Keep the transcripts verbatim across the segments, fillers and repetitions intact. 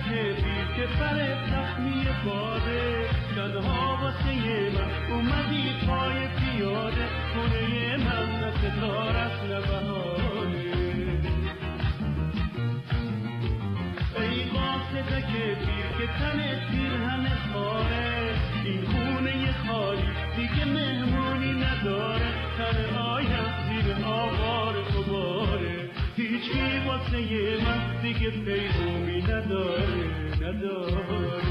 بیر که فر زخمی باده، تنها واسه من اومدی پای پیاده، خونه من نه ستار است نه بهاره. ای قاصدک بیر که تنت پیرهن خاره، این خونه خالی دیگه مهمونی نداره، تن آیم زیر آوار غباره، هیچی واسه من دیگه پیغامی نداره نداره.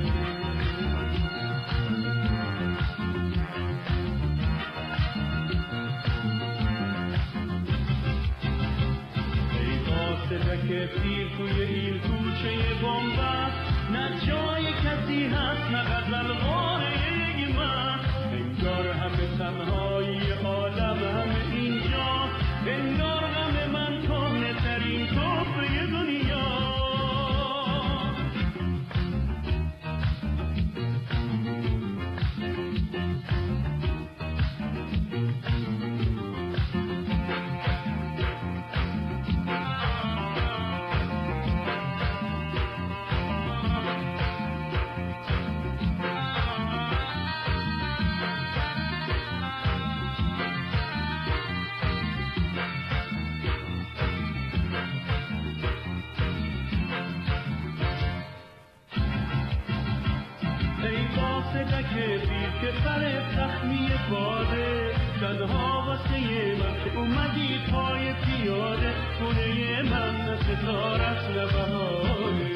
که پیر توی این کوچه بنبست، نه جای کسی هست نه غزل غاره من، انگار همه تنهایی عالم همه اینجا، انگار غم من کهنه ترین تحفه دنیا. که فر زخمی باده، تنها واسه من اومدی پای پیاده، خونه من ستاره است نه بهاره.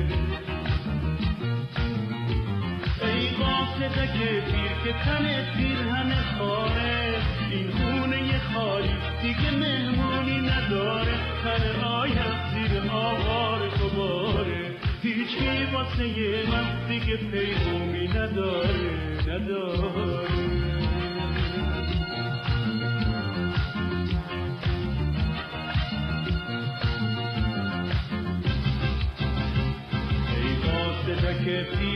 ای قاصدک پیر که تنت پیرهن خاره، این خونه خالی دیگه مهمونی نداره، تن آیم زیر آوار غباره، هیچی واسه من دیگه پیغامی نداره نداره. ای قاصدک پیر